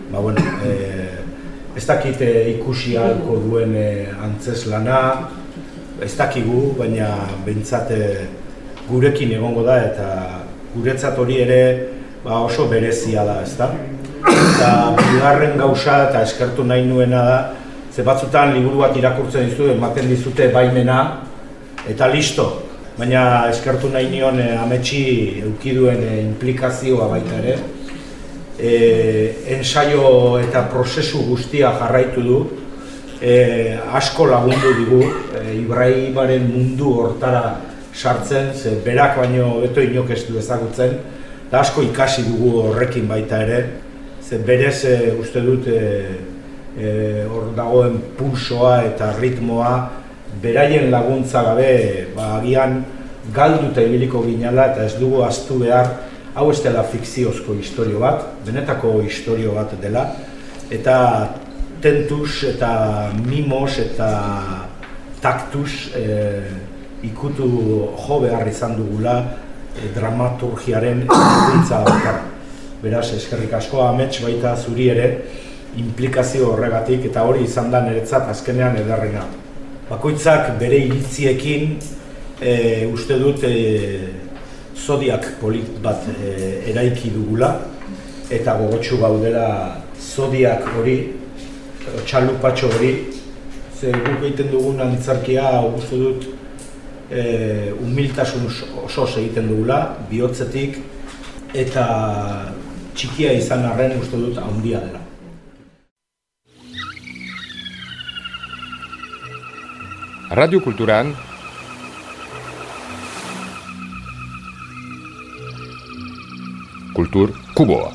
ez dakit ikusi ahalko duen antzezlana, ez dakigu, baina behintzat gurekin egongo da, eta guretzat hori ere oso berezia da, ezta? Eta bigarren gauza eta eskertu nahi nuena da, ze batzutan liburu bat irakurtzen dizu, ematen dizute baimena, eta listo. Baina eskertu nahi nion ametsi eukiduen implikazioa baita ere. Ensaio eta prozesu guztia jarraitu du, asko lagundu digu, Ibrahimaren mundu hortara sartzen, ze berak baino beto inok ez du ezagutzen, eta asko ikasi dugu horrekin baita ere, ze berez uste dut hor dagoen pulsoa eta ritmoa beraien laguntza gabe agian galduta ibiliko ginala, eta ez dugu ahaztu behar hau ez dela fikziozko istorio bat, benetako istorio bat dela, eta tentuz eta mimos eta taktuz ikutu jo behar izan dugula dramaturgiaren ikuntza horretan. Beraz, eskerrik asko amets baita zuri ere implikazio horregatik, eta hori izan da niretzat azkenean ederrena. Bakoitzak bere iritziekin uste dut zodiak polit bat eraiki dugula, eta gogotsu gaudela zodiak hori, txalupatxo hori, ze guk egiten dugun antzerkia uste dut humiltasun osoz egiten dugula, bihotzetik, eta txikia izan arren uste dut handia dela. Radio Kulturan Kultur Kuboa.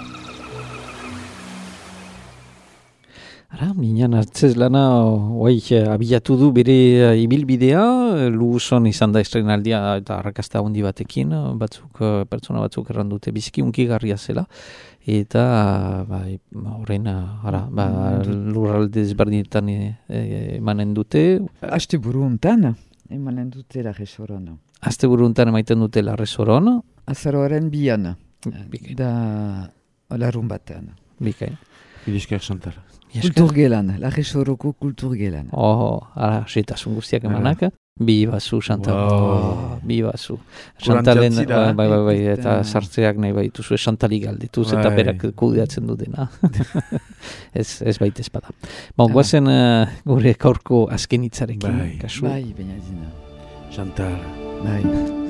Ara, minan antzezlana abiatu du bere ibilbidea, Luson izan da estrenaldia eta arrakasta handi batekin, pertsona batzuk errandute biziki unkigarria zela, eta horrein lurralde ezberdinetan emanen dute. Asteburu hontan emanen dute Larresoron. Asteburu hontan emaiten dute Larresoron. Azaroaren 2 da larun batean. Bikain. Esker Chantal. Kulturgelan, Larresoroko kulturgelan. Ara, setasun guztiak emanak. Bi bazu, Chantal. Bi bazu. Chantalen, bai, eta sartzeak nahi baituzu, Chantali galdituz, eta berak kudeatzen du dena. Ez baita espada. Guazen gure gaurko azken hitzarekin. Bai, baina zina. Chantal. Bai.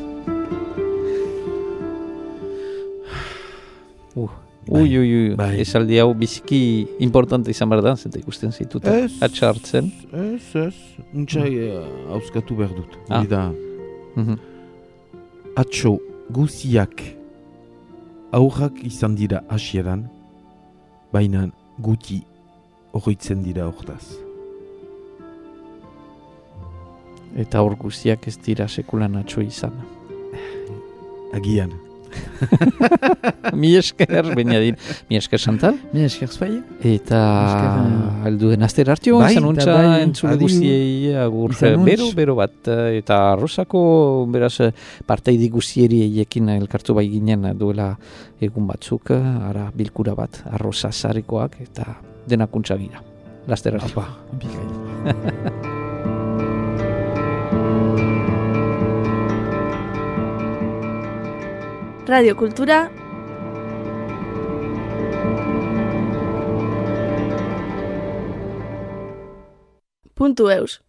Esaldi hau biziki importante izan behar da, zenta ikusten zituta, atxartzen. Ez, untxai hauskatu behar dut. Atxo guziak aurrak izan dira hasieran, baina guti horretzen dira hortaz. Eta hor guziak ez dira sekulan atxo izan. Agian. Mi esker, Benjadin. Mi esker Chantal. Mi esker Zbai. Eta alduen azter hartio, zanuntza entzule guztiei, agur bero bat, eta Arrosako beraz parteidi guztieri eiekin elkartu bai ginen duela egun batzuk, ara bilkura bat, Arrosa zarikoak, eta denakuntza gira. Laster hartio. Radio Kultura .eus